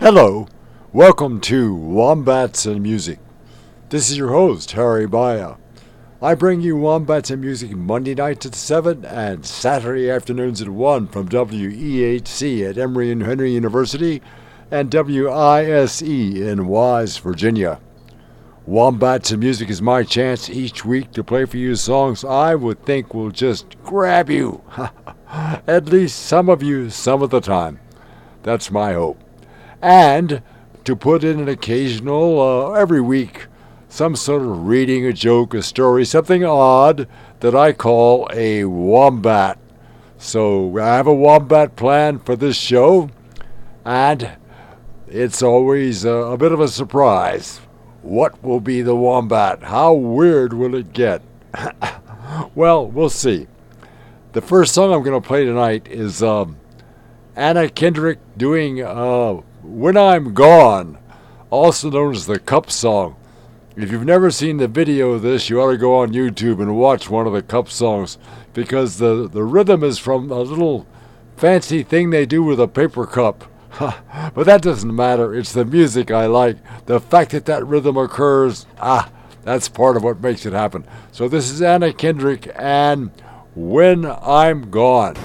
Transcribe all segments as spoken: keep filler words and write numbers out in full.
Hello, welcome to Wombats and Music. This is your host, Harry Baya. I bring you Wombats and Music Monday nights at seven and Saturday afternoons at one from W E H C at Emory and Henry University and W I S E in Wise, Virginia. Wombats and Music is my chance each week to play for you songs I would think will just grab you. At least some of you some of the time. That's my hope. And to put in an occasional, uh, every week, some sort of reading, a joke, a story, something odd that I call a wombat. So I have a wombat plan for this show, and it's always uh, a bit of a surprise. What will be the wombat? How weird will it get? Well, we'll see. The first song I'm going to play tonight is um, Anna Kendrick doing uh, When I'm Gone, also known as the Cup Song. If you've never seen the video of this, you ought to go on YouTube and watch one of the Cup songs, because the, the rhythm is from a little fancy thing they do with a paper cup. But that doesn't matter. It's the music I like. The fact that that rhythm occurs, ah, that's part of what makes it happen. So this is Anna Kendrick and When I'm Gone.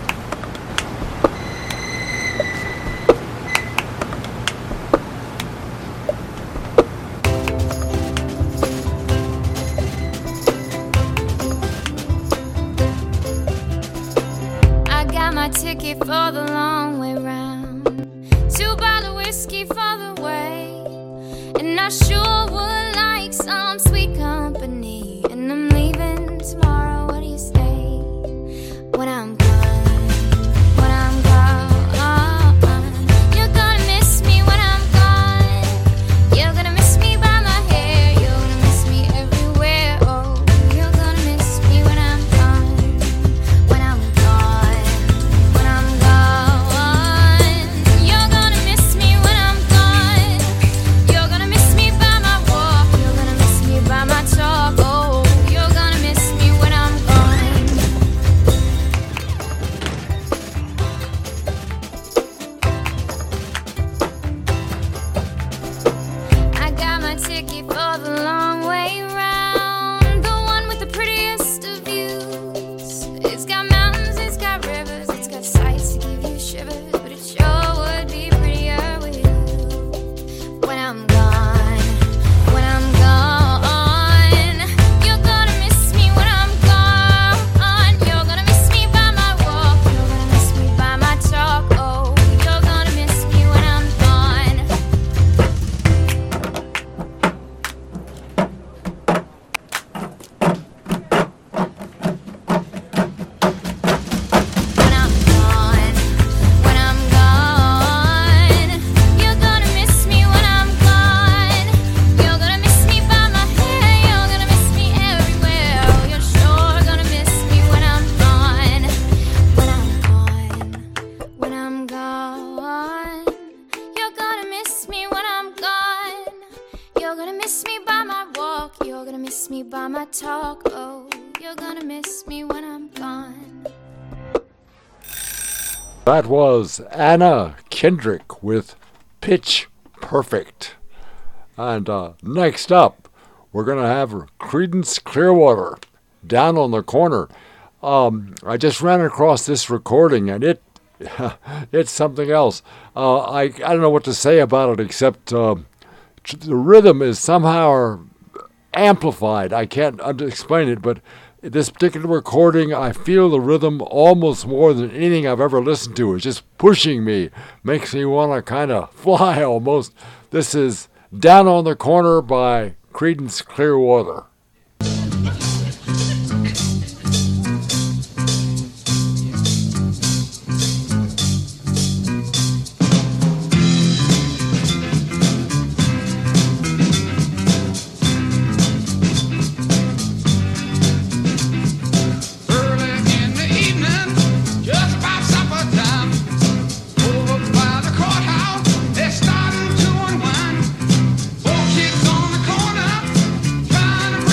Ticket for the long way round, two bottle whiskey for the way, and I sure would like some sweet company. And I'm leaving tomorrow. What do you say? When I'm gone, when I'm gone, you're gonna miss me when I'm gone. You're gonna miss me by my hair. You're gonna miss me everywhere. Oh, you're gonna miss me when I'm gone. When I'm gone. Talk, oh, you're gonna miss me when I'm gone. That was Anna Kendrick with Pitch Perfect. And uh, next up, we're going to have Creedence Clearwater, Down on the Corner. Um, I just ran across this recording, and it it's something else. Uh, I, I don't know what to say about it, except uh, the rhythm is somehow amplified. I can't explain it, but this particular recording, I feel the rhythm almost more than anything I've ever listened to. It's just pushing me, makes me want to kind of fly almost. This is Down on the Corner by Creedence Clearwater. Starting to unwind, four kids on the corner, trying to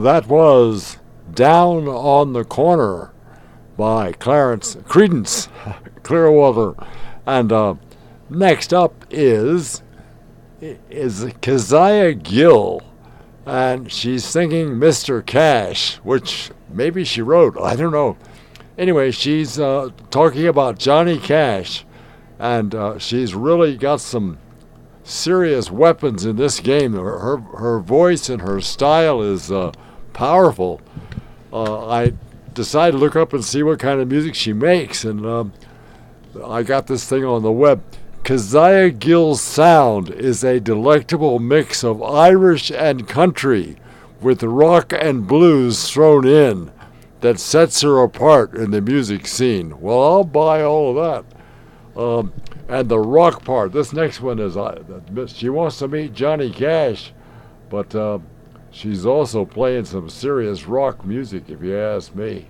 that was Down on the Corner by Clarence Creedence Clearwater. And uh, next up is is Keziah Gill, and she's singing Mister Cash, which maybe she wrote. I don't know. Anyway, she's uh, talking about Johnny Cash, and uh, she's really got some serious weapons in this game. Her her, her voice and her style is uh, powerful. Uh, I decided to look up and see what kind of music she makes, and um, I got this thing on the web. Keziah Gill's sound is a delectable mix of Irish and country with rock and blues thrown in that sets her apart in the music scene. Well, I'll buy all of that. Um, and the rock part, this next one is, uh, she wants to meet Johnny Cash, but uh, she's also playing some serious rock music, if you ask me.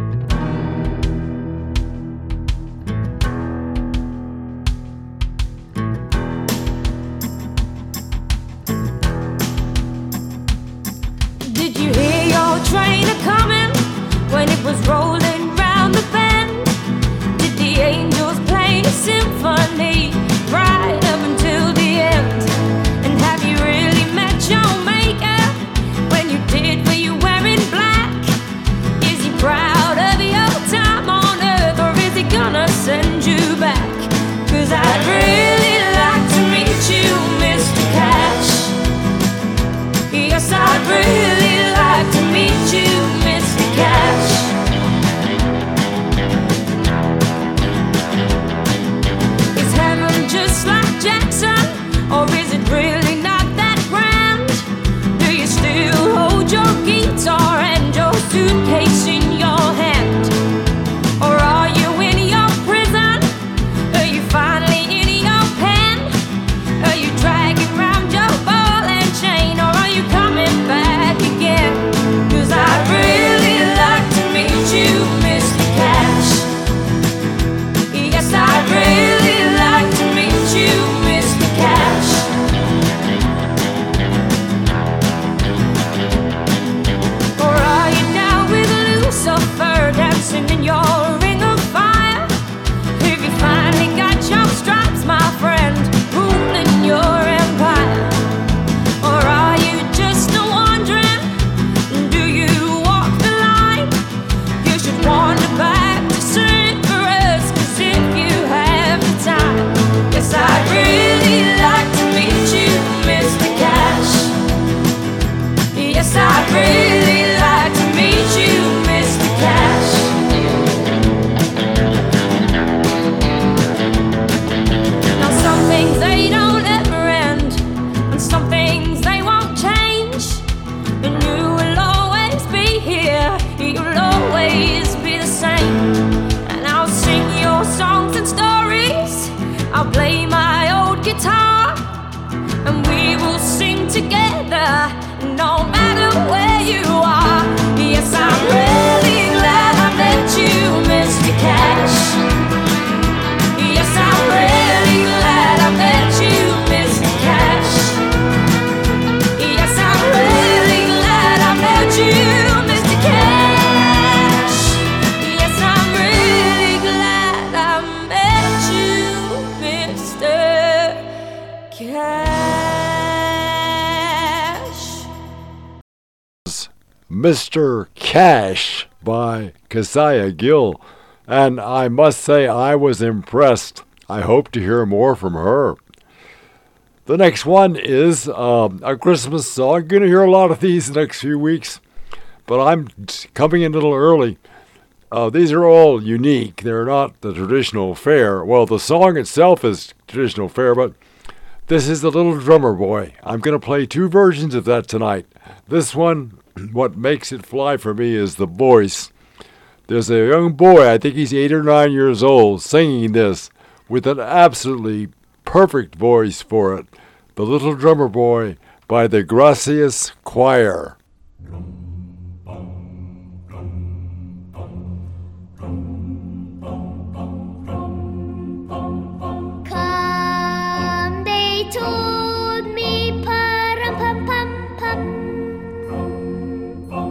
Train a-coming when it was rolling round the bend. Did the angels play a symphony right up until the end? And have you really met your maker? When you did, were you wearing black? Is he proud of your time on earth, or is he gonna send you back? 'Cause I'd really like to meet you, Mister Cash. Yes, I'd really like to meet you, Mister Cash. Is heaven just like Jackson, or is it really not that grand? Do you still hold your guitar and your suitcase in your hand? Or are you in your prison? Are you finally in your pen? Are you dragging round your ball and chain, or are you coming back again? 'Cause I'd really like to meet you, Mister Cash. Yes, I'd really like to meet you, Mister Cash. Or are you now with Lucifer, dancing in your ring of fire? Have you finally got your stripes, my friend, ruling your empire? Or are you just a wandering? Do you walk the line? You should wander back to Saint for us, 'cause if you have the time, yes, I'd really like to meet you, Mister Cash. Yes, I'd really like to meet you, Mister Cash. Now some things they don't ever end, and some things they won't change. And you will always be here, you'll always be the same. And I'll sing your songs and stories, I'll play my old guitar, and we will sing together, no matter where you are. Yes, I'm really glad I met you, Mister Cash. Yes, I'm really glad I met you, Mister Cash. Yes, I'm really glad I met you, Mister Cash. Yes, I'm really glad I met you, Mister Cash. Mister Cash by Keziah Gill, and I must say I was impressed. I hope to hear more from her. The next one is um, a Christmas song. You're going to hear a lot of these the next few weeks, but I'm coming in a little early. Uh, these are all unique. They're not the traditional fare. Well, the song itself is traditional fare, but this is The Little Drummer Boy. I'm going to play two versions of that tonight. This one, what makes it fly for me is the voice. There's a young boy, I think he's eight or nine years old, singing this with an absolutely perfect voice for it. The Little Drummer Boy by the Gracias Choir. Come, they told me, pa-rum, pum, pum, pum.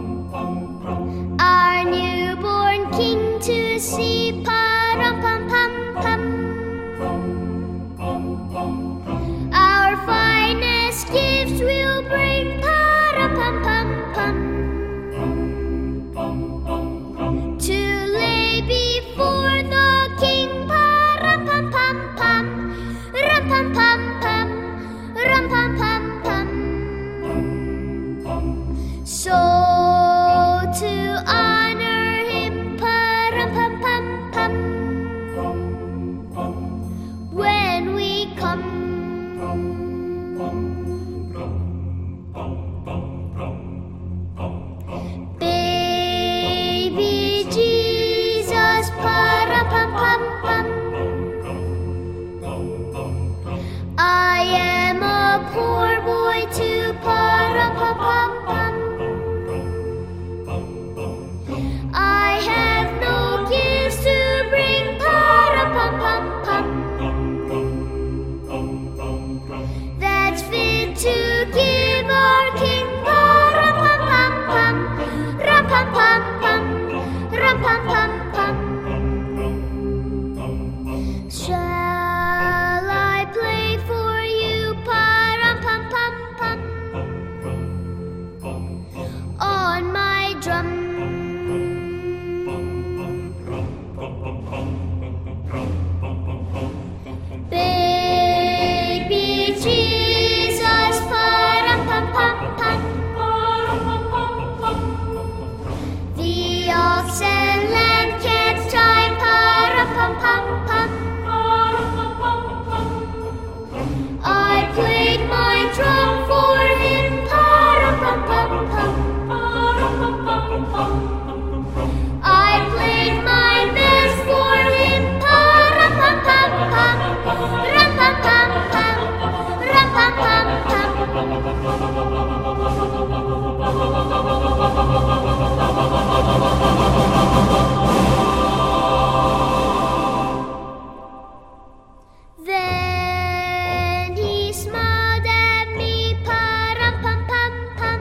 Then he smiled at me, pa-rum-pum-pum-pum.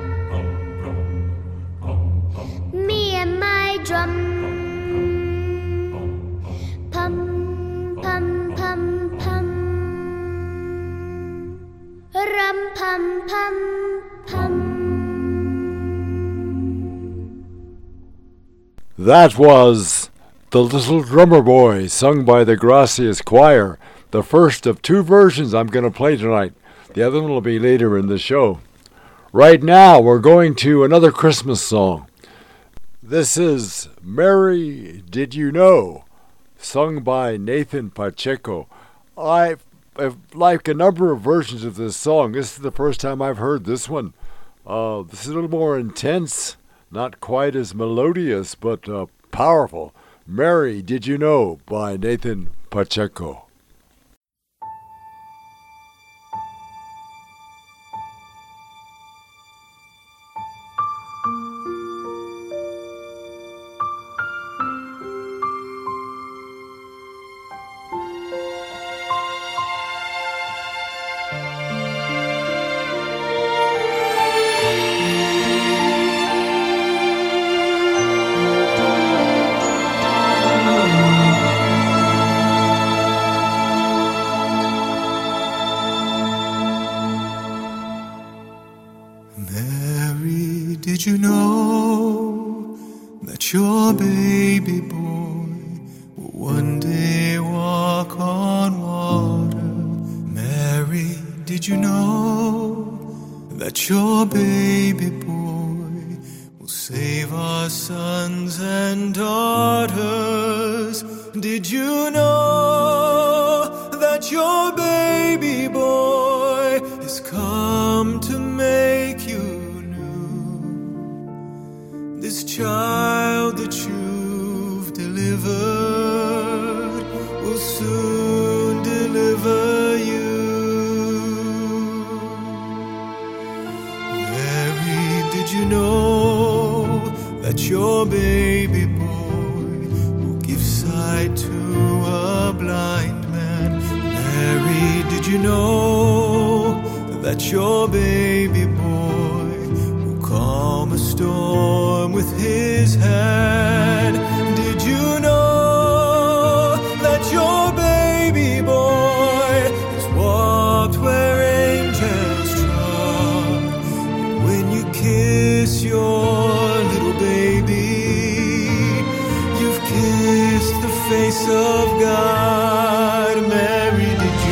Me and my drum, pum-pum-pum-pum. Rum-pum-pum-pum. That was The Little Drummer Boy, sung by the Gracias Choir. The first of two versions I'm going to play tonight. The other one will be later in the show. Right now, we're going to another Christmas song. This is Mary Did You Know, sung by Nathan Pacheco. I I've like a number of versions of this song. This is the first time I've heard this one. Uh, this is a little more intense, not quite as melodious, but uh, powerful. Mary Did You Know by Nathan Pacheco. Mary, did you know that your baby boy will one day walk on water? Mary, did you know that your baby boy will save our sons and daughters? Did you know that your baby boy has come to make you new? This child that you've delivered will soon deliver you. Mary, did you know that your baby boy will give sight to a blind man? Mary, did you know that your baby boy will calm a storm with his hand? Did you know that your baby boy has walked where angels trod? And when you kiss your little baby, you've kissed the face of God. Mary, did you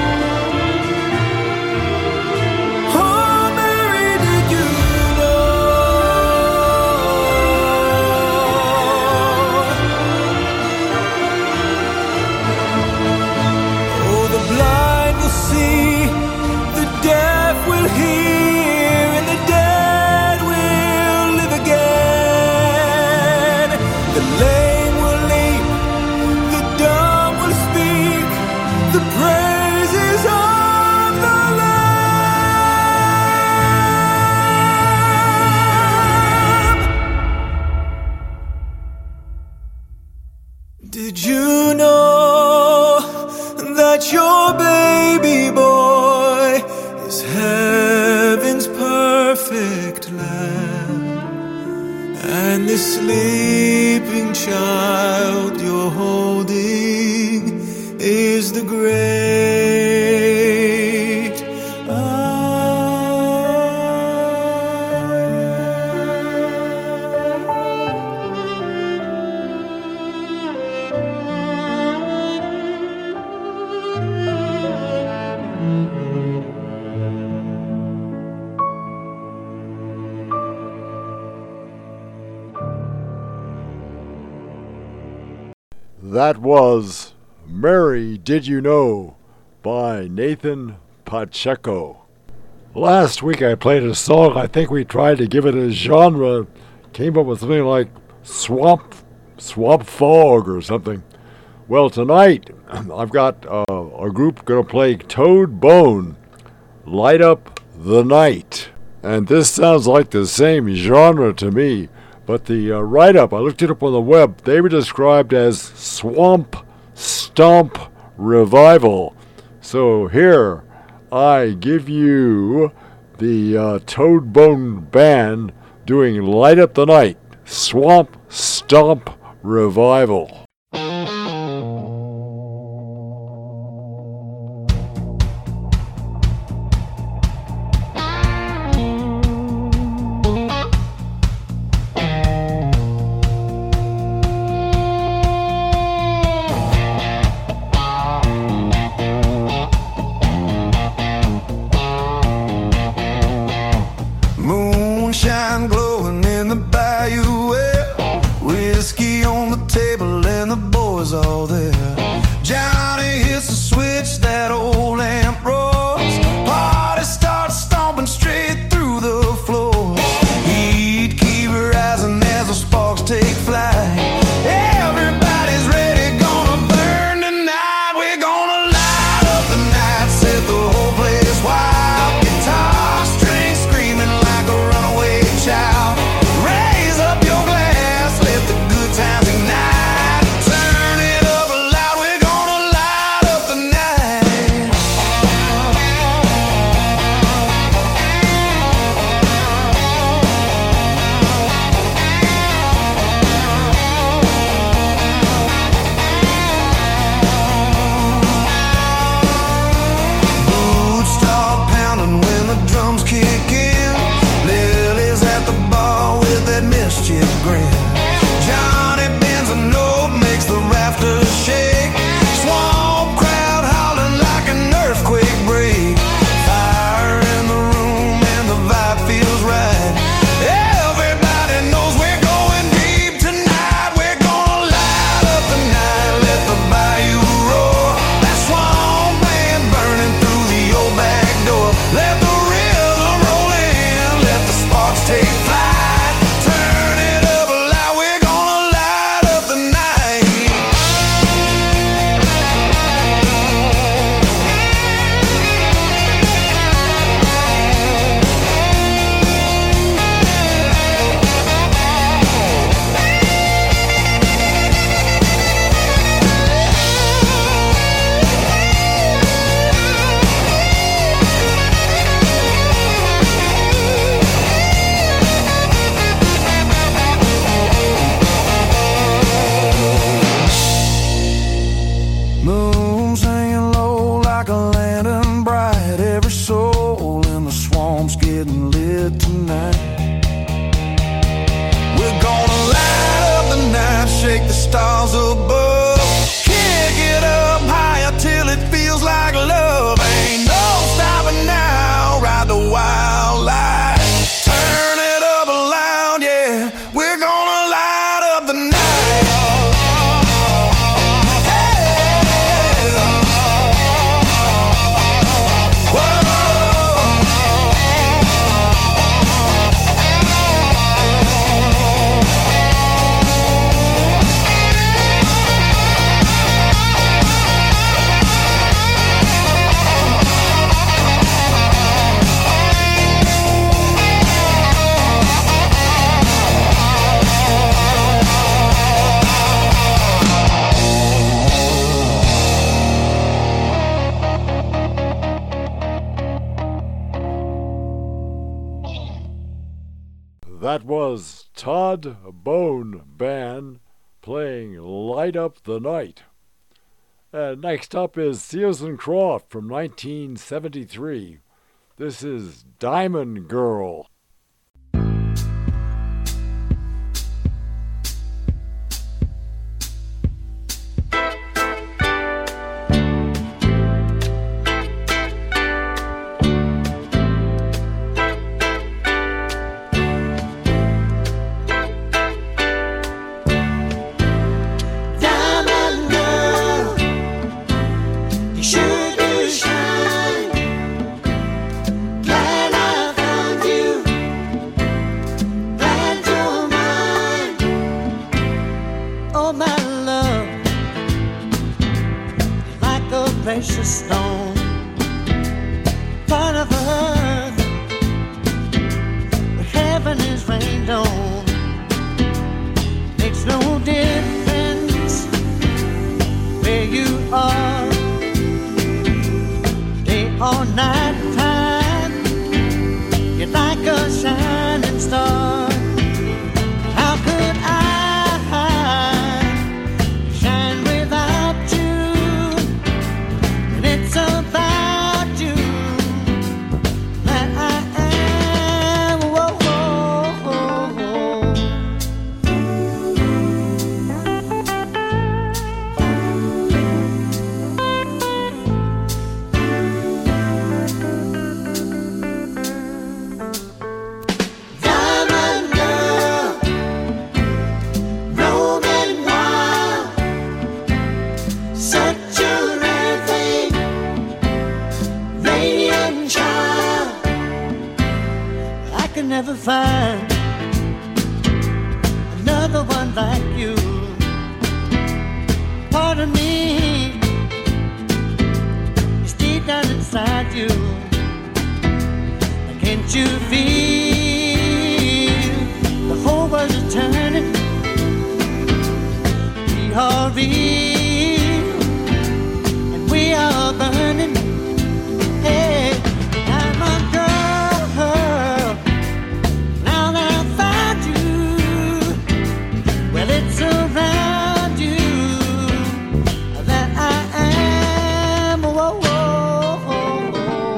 know? That was Mary Did You Know by Nathan Pacheco. Last week I played a song. I think we tried to give it a genre. Came up with something like swamp, swamp fog or something. Well, tonight I've got uh, a group going to play Toad Bone, Light Up the Night. And this sounds like the same genre to me. But the uh, write-up, I looked it up on the web, they were described as Swamp Stomp Revival. So here, I give you the uh, Toad Bone Band doing Light Up the Night, Swamp Stomp Revival. Moonshine glowing in the bayou, well, whiskey on the table and the boys all there. Johnny hits the switch, that old lamp roars. Party starts stomping straight through the floor. Heat keep rising as the sparks take flight. Everybody's ready, gonna burn tonight. We're gonna light up the night, set the whole place wild. Guitar strings screaming like a runaway child. Raise up your glass, let the good times ignite. Turn it up loud, we're gonna light up the night. Boots start pounding when the drums kick in. Lily's at the bar with that mischief grin. Johnny bends a note, makes the rafters shake. Swamp crowd howling like an earthquake break. Fire in the room and the vibe feels right. Everybody knows we're going deep tonight. We're gonna light up the night, let the bayou roar. That swamp band burning through the old back door. Let the rhythm roll in, let the sparks take flight. Turn it up loud, we're gonna light up the night. Moon's hanging low like a lantern bright. Every soul in the swamp's getting lit tonight. We're gonna light up the night, shake the stars above. Kick it up higher till it feels like love. Ain't no stopping now, ride the wild light. Turn it up loud, yeah. We're gonna light up the night. That was Todd Bone Band playing Light Up the Night. And next up is Seals and Croft from nineteen seventy-three. This is Diamond Girl. Diamond girl. all night time. You're like a shining star. How could I shine without you? And it's about you that I am. Whoa, whoa, whoa, whoa. Diamond girl, roaming wild, such a rare thing, radiant child. I can never find another one like you. Part of me is deep down inside you. Can't you feel the whole world is turning? We are real and we are burning. Hey, diamond girl, now that I found you, well, it's around you that I am. Whoa, whoa, whoa, whoa.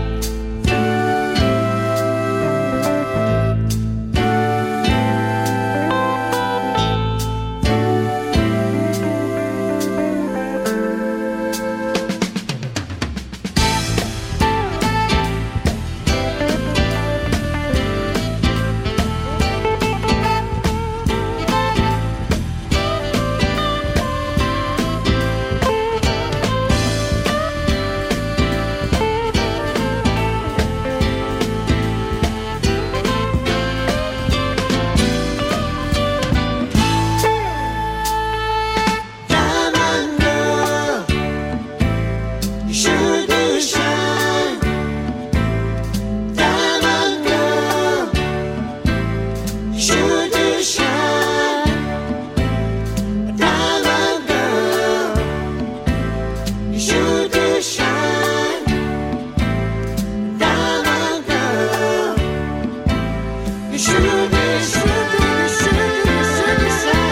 Diamond girl, you sure do shine. Diamond girl, you sure do shine. Diamond girl, you sure do shine. Diamond girl, you sure do, sure do, sure do, sure do shine.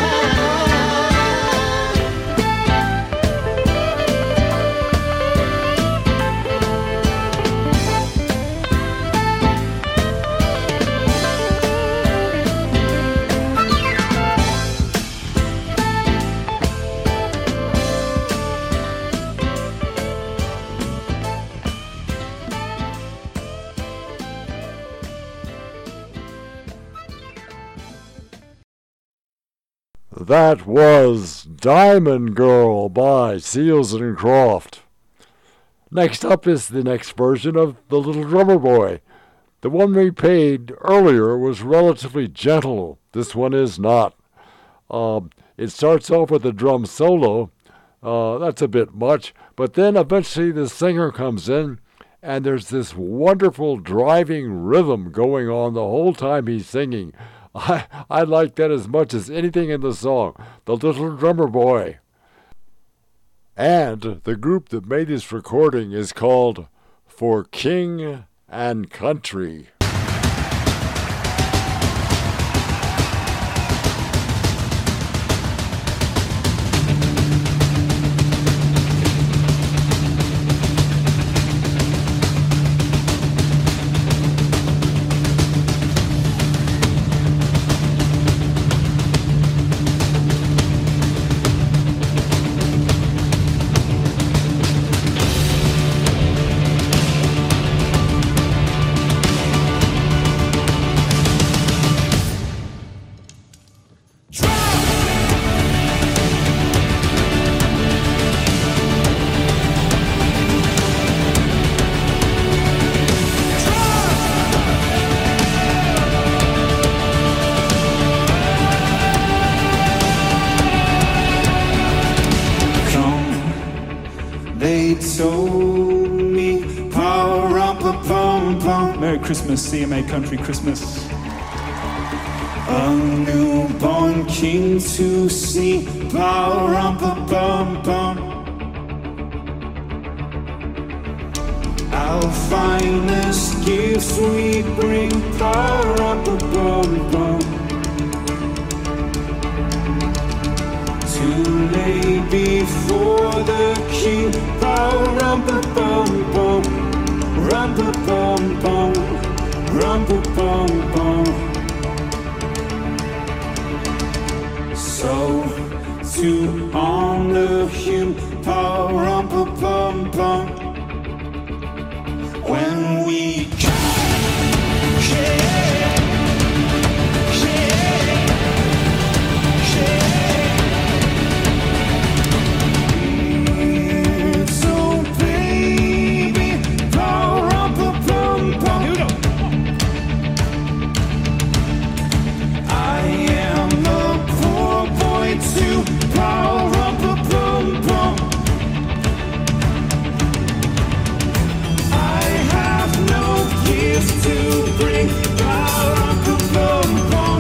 That was Diamond Girl by Seals and Croft. Next up is the next version of The Little Drummer Boy. The one we played earlier was relatively gentle. This one is not. Uh, it starts off with a drum solo. Uh, that's a bit much. But then eventually the singer comes in, and there's this wonderful driving rhythm going on the whole time he's singing. I, I like that as much as anything in the song, The Little Drummer Boy. And the group that made this recording is called For King and Country. They told me, pa-rum-pa-pum-pum. Merry Christmas, C M A Country Christmas. A newborn king to see, pa-rum-pa-pum-pum. I'll finest gifts we bring. Pa-rum-pa-bum-bum. To lay before the king. Pa-rum-pa-bum-bum. Rum-pa-bum-bum. Rum-pa-bum-bum. So to honor him, pa-rum-pa-bum-bum, when we come, yeah, yeah, yeah. So baby, pa-rum-pa-bum-bum. Here we go. I am a poor boy too. Pa-rum-pa-bum-bum. I have no gifts to bring. Pa-rum-pa-bum-bum.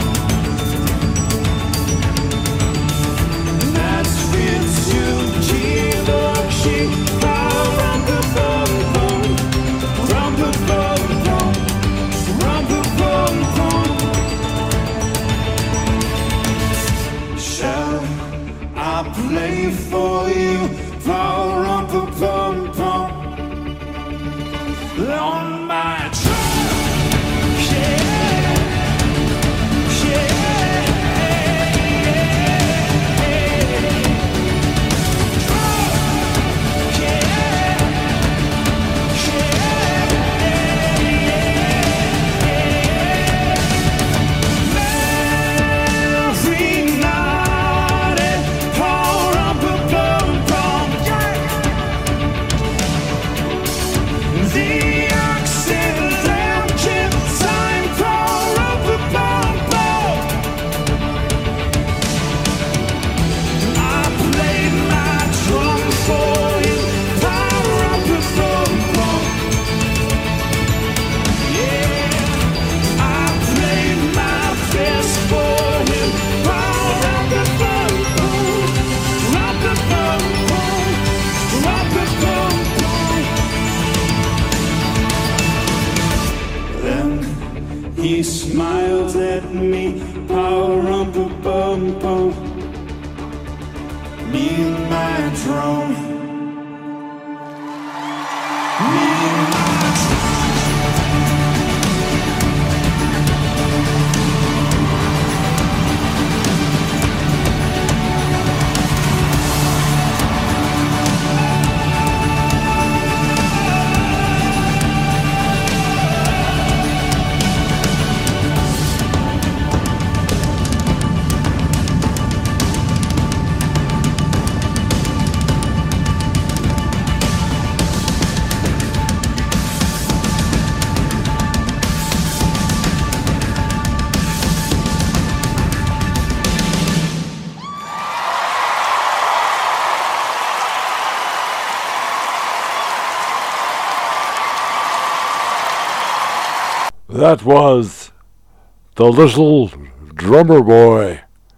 That's fit to kill a king. Pa-rum-pa-bum-bum. Rum-pa-bum-bum. Rum-pa-bum-bum. Shall I play for you, pa-rum-pa-bum-bum, on my drum, yeah, yeah, drum, yeah, every night, pa-rum-pa-bum-bum, the accidental time, pa-rum-pa-bum-bum. I played my drum for you, pa-rum-pa-bum-bum. Yeah, I played my best for him, pa-rum-pa-bum-bum. Rum-pa-bum-bum. Rum-pa-bum-bum. Then he smiled at me, pa-rum-pa-bum-bum, me and my drum, me and my drum. That was The Little Drummer Boy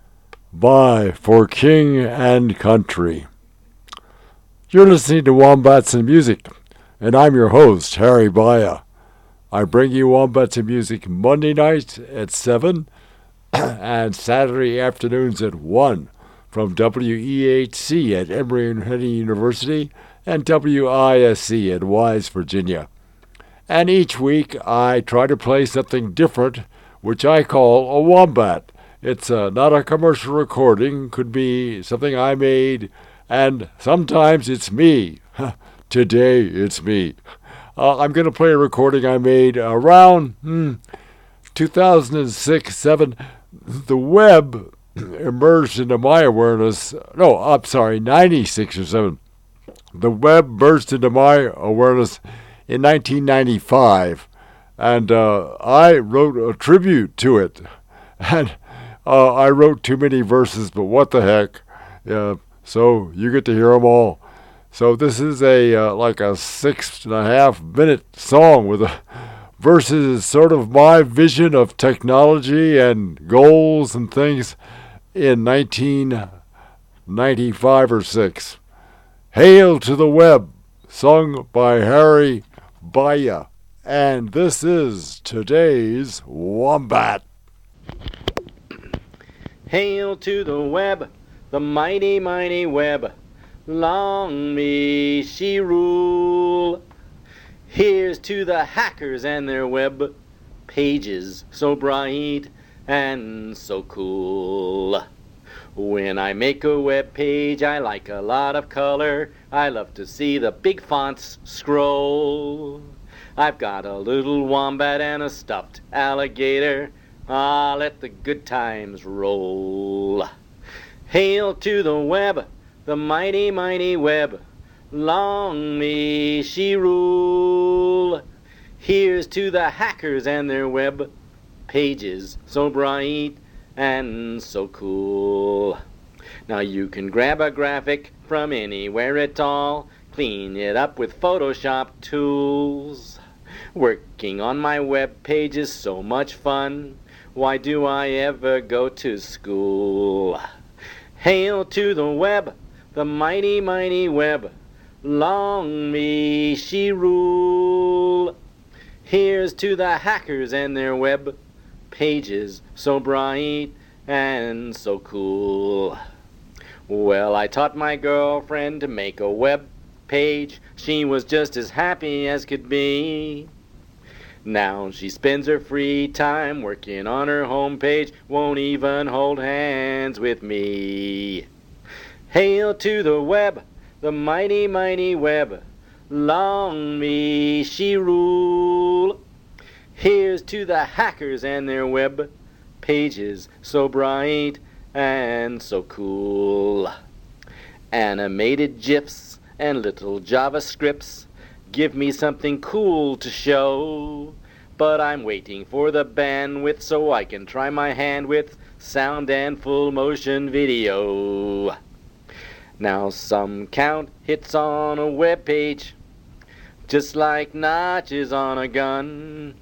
by For King and Country. You're listening to Wombats and Music, and I'm your host, Harry Baya. I bring you Wombats and Music Monday nights at seven and Saturday afternoons at one from W E H C at Emory-Henry University and W I S C at Wise, Virginia. And each week I try to play something different, which I call a wombat. It's uh, not a commercial recording, could be something I made, and sometimes it's me. Today it's me. Uh, I'm going to play a recording I made around hmm, two thousand six seven. The web emerged into my awareness. No, I'm sorry, ninety-six or seven. The web burst into my awareness in nineteen ninety-five, and uh, I wrote a tribute to it. And uh, I wrote too many verses, but what the heck? Uh, so you get to hear them all. So this is a uh, like a six and a half minute song with a versus sort of my vision of technology and goals and things in nineteen ninety-five or six. Hail to the Web, sung by Harry Baya. And this is today's Wombat. Hail to the web, the mighty, mighty web. Long may she rule. Here's to the hackers and their web pages so bright and so cool. When I make a web page, I like a lot of color. I love to see the big fonts scroll. I've got a little wombat and a stuffed alligator. Ah, let the good times roll. Hail to the web, the mighty, mighty web. Long may she rule. Here's to the hackers and their web pages so bright and so cool. Now you can grab a graphic from anywhere at all, clean it up with Photoshop tools. Working on my web page is so much fun. Why do I ever go to school? Hail to the web, the mighty, mighty web. Long may she rule. Here's to the hackers and their web pages so bright and so cool. Well, I taught my girlfriend to make a web page. She was just as happy as could be. Now she spends her free time working on her homepage, won't even hold hands with me. Hail to the web, the mighty, mighty web. Long may she rule. Here's to the hackers and their web pages so bright and so cool. Animated GIFs and little JavaScripts give me something cool to show, but I'm waiting for the bandwidth so I can try my hand with sound and full motion video. Now some count hits on a web page, just like notches on a gun.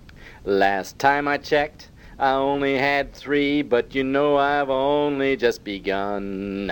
Last time I checked, I only had three, but you know I've only just begun.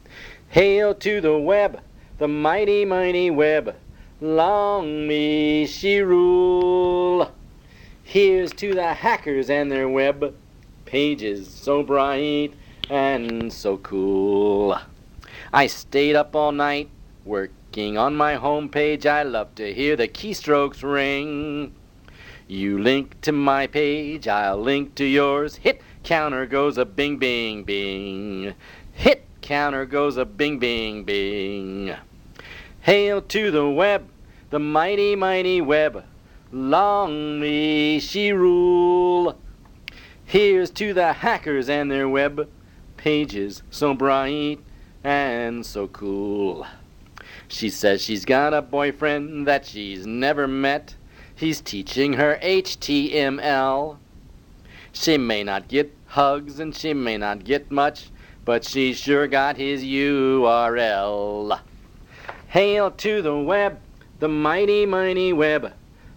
Hail to the web, the mighty, mighty web. Long may she rule. Here's to the hackers and their web pages so bright and so cool. I stayed up all night working on my homepage. I love to hear the keystrokes ring. You link to my page, I'll link to yours. Hit counter goes a bing, bing, bing. Hit counter goes a bing, bing, bing. Hail to the web, the mighty, mighty web. Long may she rule. Here's to the hackers and their web pages so bright and so cool. She says she's got a boyfriend that she's never met. He's teaching her H T M L. She may not get hugs and she may not get much, but she sure got his U R L. Hail to the web, the mighty, mighty web.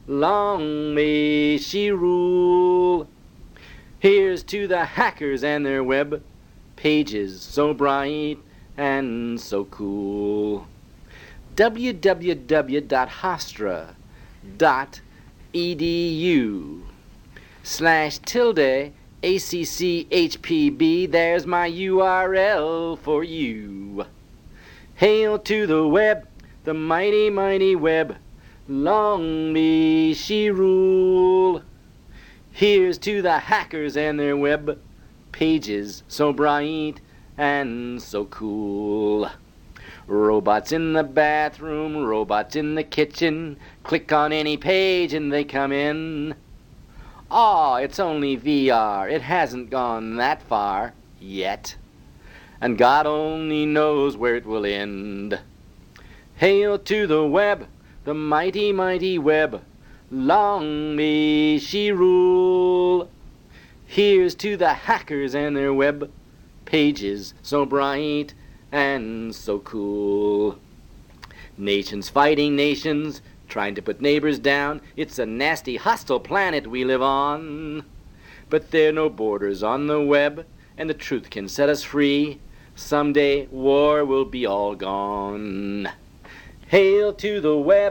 Long may she rule. Here's to the hackers and their web pages so bright and so cool. w w w dot hofstra dot edu slash tilde A C C H P B. There's my U R L for you. Hail to the web, the mighty, mighty web. Long may she rule. Here's to the hackers and their web pages so bright and so cool. Robots in the bathroom, robots in the kitchen. Click on any page and they come in. Aw, it's only V R, it hasn't gone that far yet. And God only knows where it will end. Hail to the web, the mighty, mighty web. Long may she rule. Here's to the hackers and their web pages so bright and so cool. Nations fighting nations, trying to put neighbors down. It's a nasty, hostile planet we live on. But there are no borders on the web, and the truth can set us free. Someday war will be all gone. Hail to the web,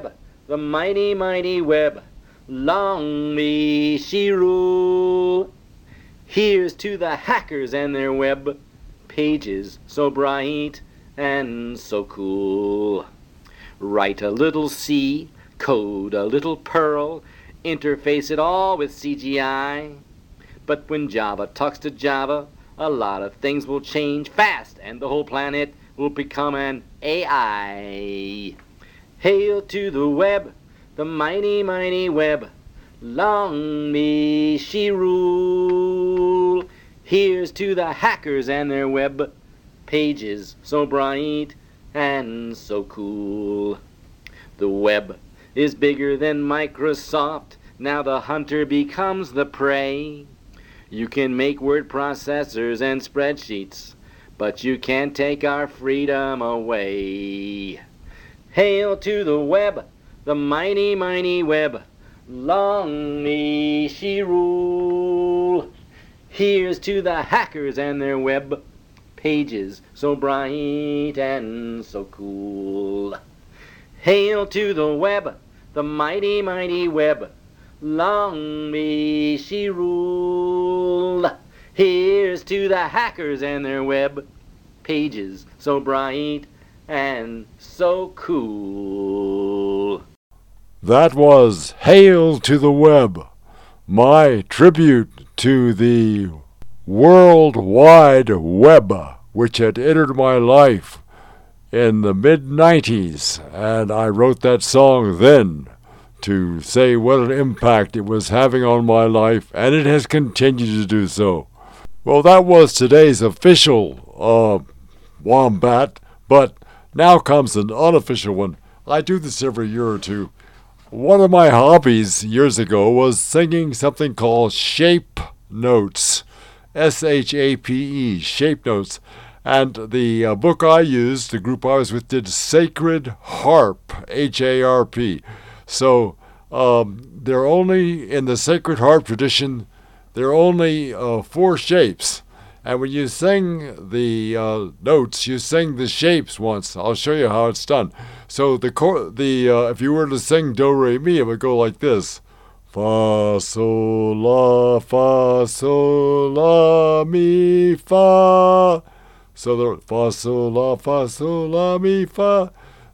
the mighty, mighty web. Long may she rule. Here's to the hackers and their web pages so bright and so cool. Write a little C, code a little Perl, interface it all with C G I. But when Java talks to Java, a lot of things will change fast, and the whole planet will become an A I. Hail to the web, the mighty, mighty web. Long may she rule. Here's to the hackers and their web pages so bright and so cool. The web is bigger than Microsoft. Now the hunter becomes the prey. You can make word processors and spreadsheets, but you can't take our freedom away. Hail to the web, the mighty, mighty web. Long may she rule. Here's to the hackers and their web pages so bright and so cool. Hail to the web, the mighty, mighty web. Long may she rule. Here's to the hackers and their web pages so bright and so cool. That was Hail to the Web, my tribute to the World Wide Web, which had entered my life in the mid nineties, and I wrote that song then to say what an impact it was having on my life, and it has continued to do so. Well, that was today's official uh, Wombat, but now comes an unofficial one. I do this every year or two. One of my hobbies years ago was singing something called shape notes, S H A P E, shape notes. And the uh, book I used, the group I was with, did Sacred Harp, H A R P. So um, they're only, in the Sacred Harp tradition, there are only uh, four shapes. And when you sing the uh, notes, you sing the shapes once. I'll show you how it's done. So the cor- the uh, if you were to sing Do Re Mi, it would go like this: Fa Sol La Fa Sol La Mi Fa. So the Fa Sol La Fa Sol La Mi Fa.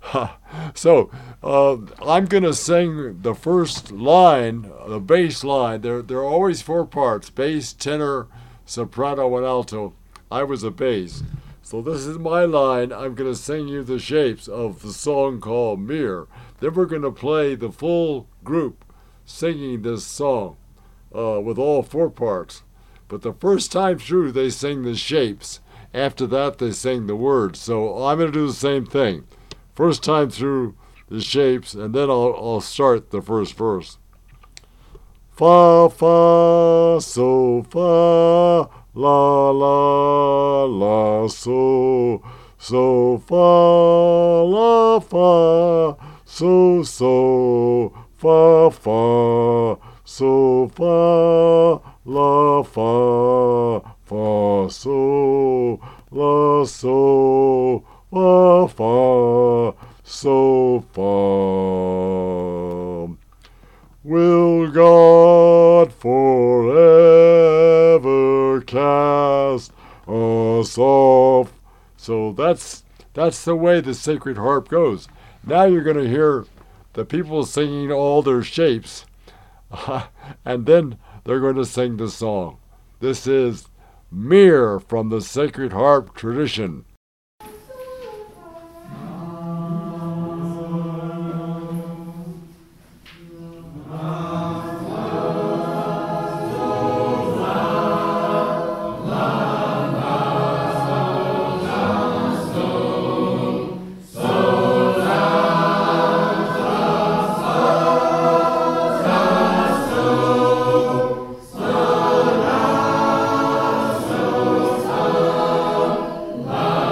So uh, I'm gonna sing the first line, the bass line. There there are always four parts: bass, tenor, soprano, and alto. I was a bass. So this is my line. I'm going to sing you the shapes of the song called Mir. Then we're going to play the full group singing this song uh, with all four parts. But the first time through, they sing the shapes. After that, they sing the words. So I'm going to do the same thing. First time through the shapes, and then I'll, I'll start the first verse. Fa, fa, so, fa, la, la, la, so, so, fa, la, fa, so, so, fa, fa, so, fa, la, fa, fa, so, la, so, fa, fa, so, fa. Will God forever cast us off? So that's that's the way the Sacred Harp goes. Now you're going to hear the people singing all their shapes, and then they're going to sing the song. This is Mir from the Sacred Harp tradition. La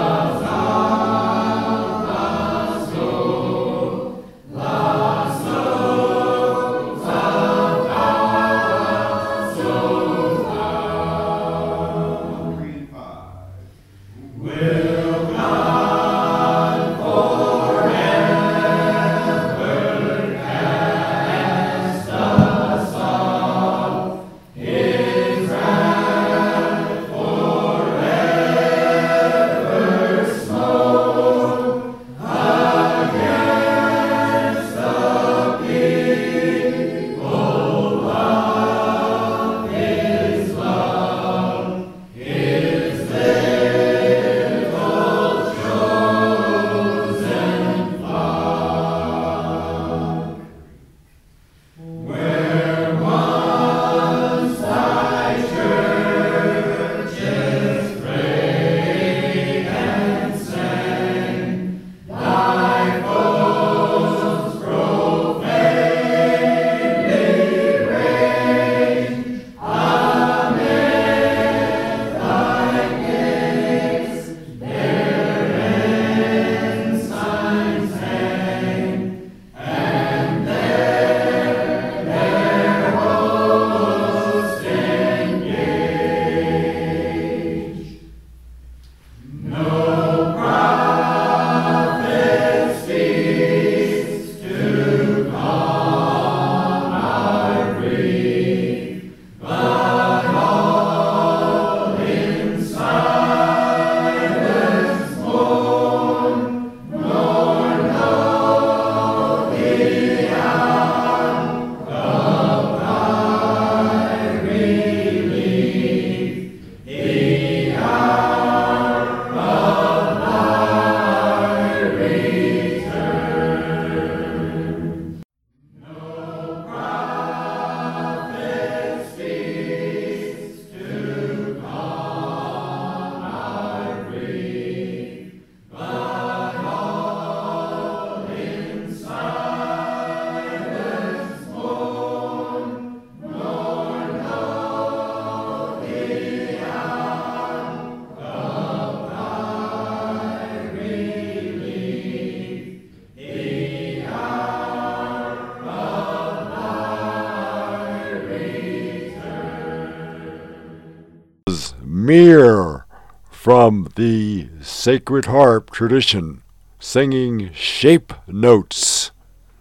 Mir from the Sacred Harp tradition, singing Shape Notes.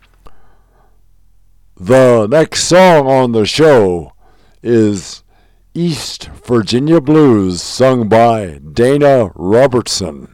The next song on the show is East Virginia Blues, sung by Dana Robertson.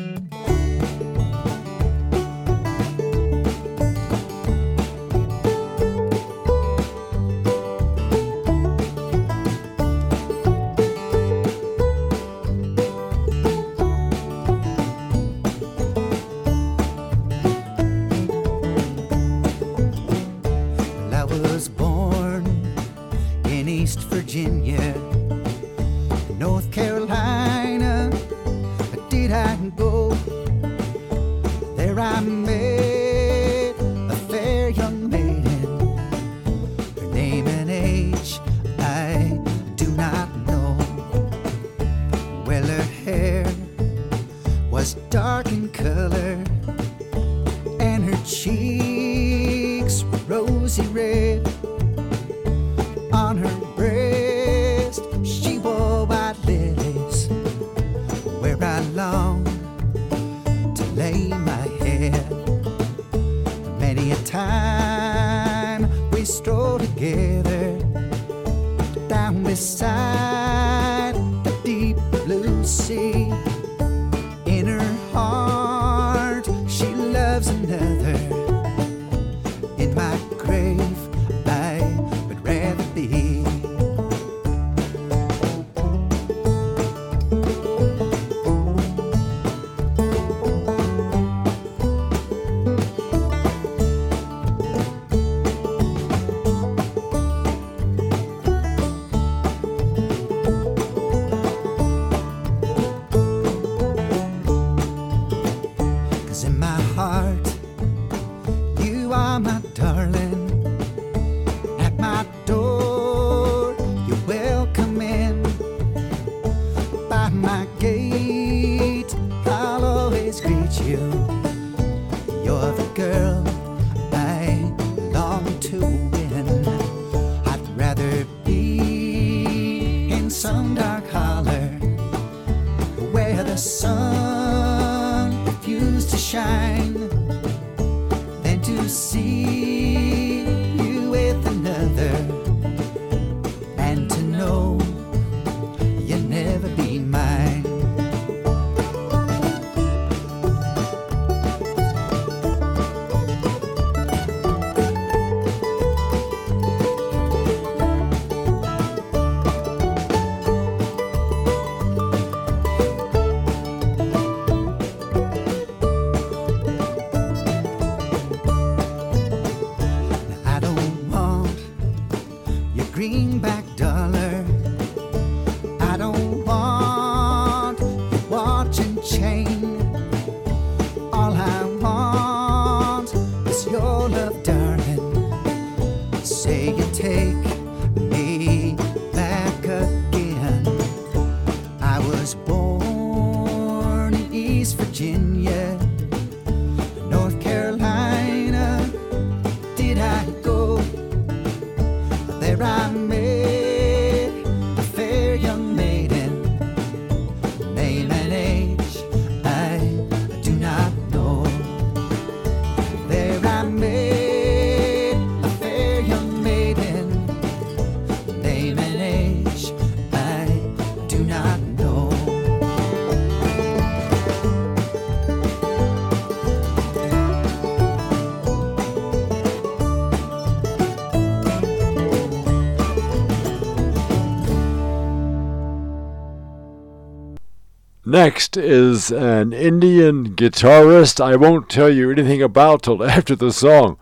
Next is an Indian guitarist I won't tell you anything about till after the song,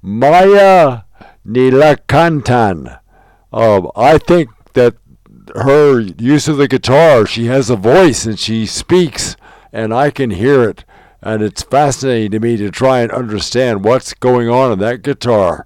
Maya Nilakantan. Um, I think that her use of the guitar, she has a voice and she speaks, and I can hear it. And it's fascinating to me to try and understand what's going on in that guitar.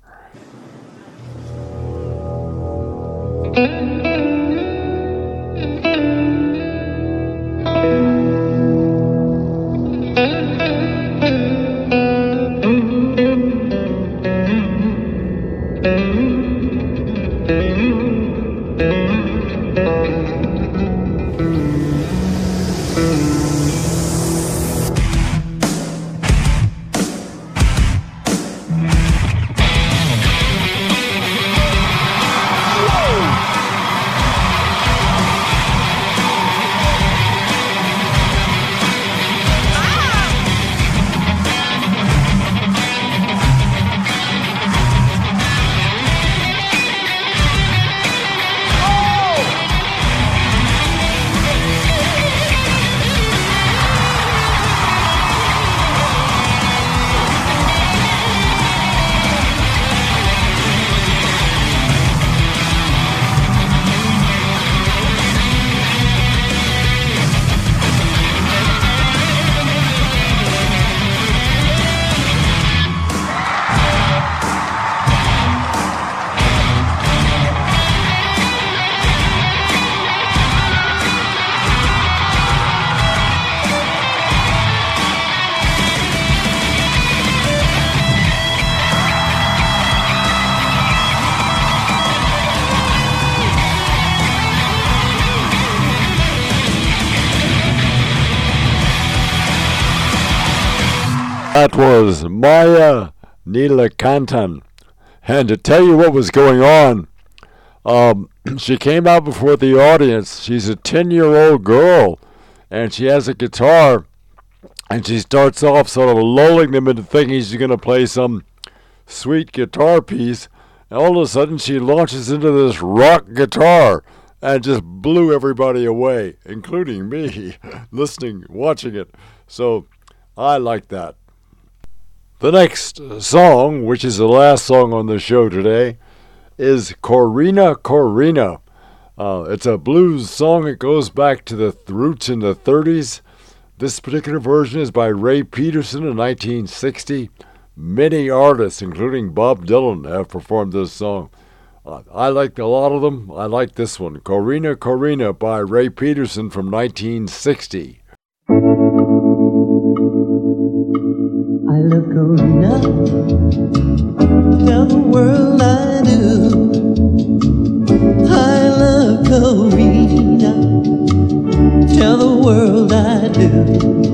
That was Maya Neelakantan. And to tell you what was going on, um, she came out before the audience. She's a ten-year-old girl, and she has a guitar, and she starts off sort of lulling them into thinking she's going to play some sweet guitar piece, and all of a sudden she launches into this rock guitar and just blew everybody away, including me, listening, watching it. So I like that. The next song, which is the last song on the show today, is Corrina Corrina. Uh, it's a blues song. It goes back to the th- roots in the thirties. This particular version is by Ray Peterson in nineteen sixty. Many artists, including Bob Dylan, have performed this song. Uh, I like a lot of them. I like this one, Corrina Corrina by Ray Peterson from nineteen sixty. I love Corrina, tell the world I do. I love Corrina, tell the world I do.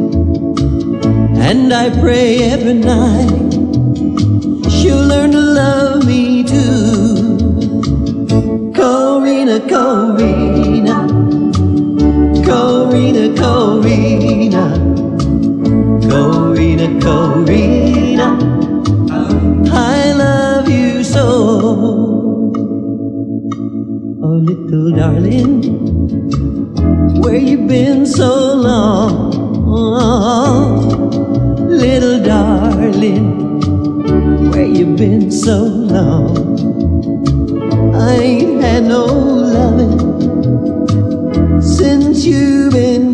And I pray every night she'll learn to love me too. Corrina, Corrina, Corrina, Corrina, Corrina, Corrina, I love you so. Oh, little darling, where you been so long? Little darling, where you been so long? I ain't had no loving since you've been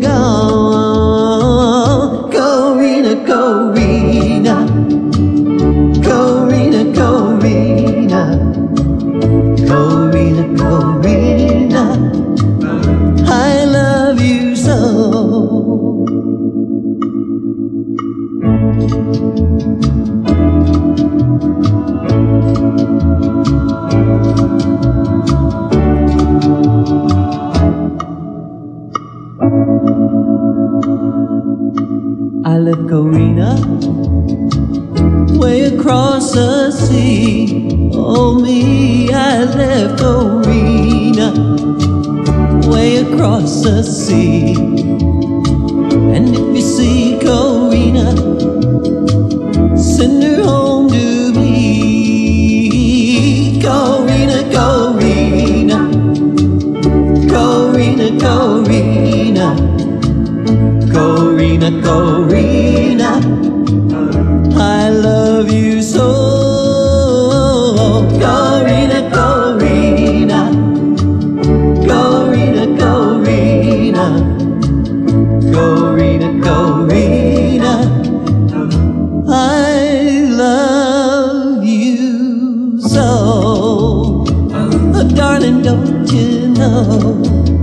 gone. Corrina, Corrina, Corrina, Corrina, Corrina, Corrina, I love you so. I left Corrina way across the sea. Oh me, I left Corrina way across the sea. And if you see Corrina, send her home to me. Corrina, Corrina, Corrina, Corrina, Corrina, Corrina, I love you so. Corrina, Corrina, Corrina, Corrina, Corrina, Corrina, I love you so. Oh, darling, don't you know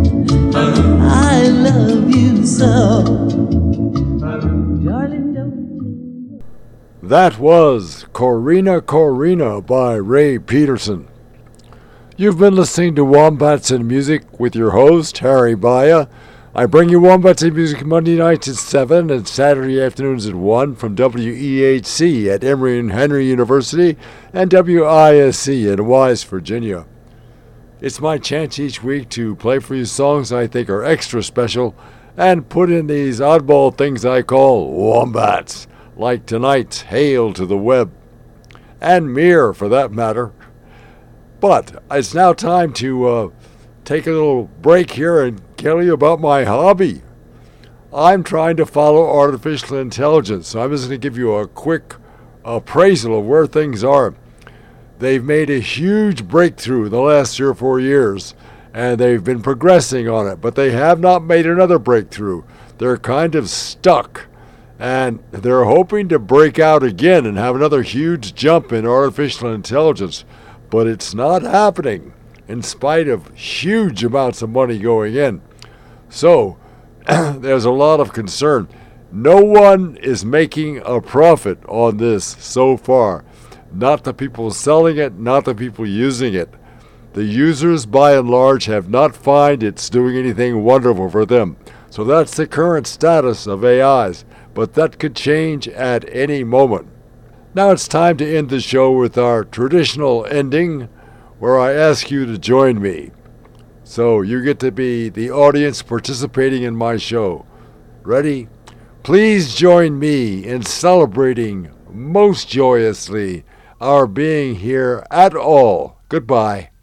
I love you so. Darling, don't you? That was Corrina Corrina by Ray Peterson. You've been listening to Wombats and Music with your host, Harry Baya. I bring you Wombats and Music Monday nights at seven and Saturday afternoons at one from W E H C at Emory and Henry University and W I S C in Wise, Virginia. It's my chance each week to play for you songs I think are extra special and put in these oddball things I call wombats, like tonight's Hail to the Web, and Mir for that matter. But it's now time to uh, take a little break here and tell you about my hobby. I'm trying to follow artificial intelligence, so I'm just going to give you a quick appraisal of where things are. They've made a huge breakthrough in the last three or four years, and they've been progressing on it, but they have not made another breakthrough. They're kind of stuck, and they're hoping to break out again and have another huge jump in artificial intelligence, but it's not happening in spite of huge amounts of money going in. So there's a lot of concern. No one is making a profit on this so far. Not the people selling it, not the people using it. The users, by and large, have not found it's doing anything wonderful for them. So that's the current status of A Is, but that could change at any moment. Now it's time to end the show with our traditional ending, where I ask you to join me. So you get to be the audience participating in my show. Ready? Please join me in celebrating most joyously our being here at all. Goodbye.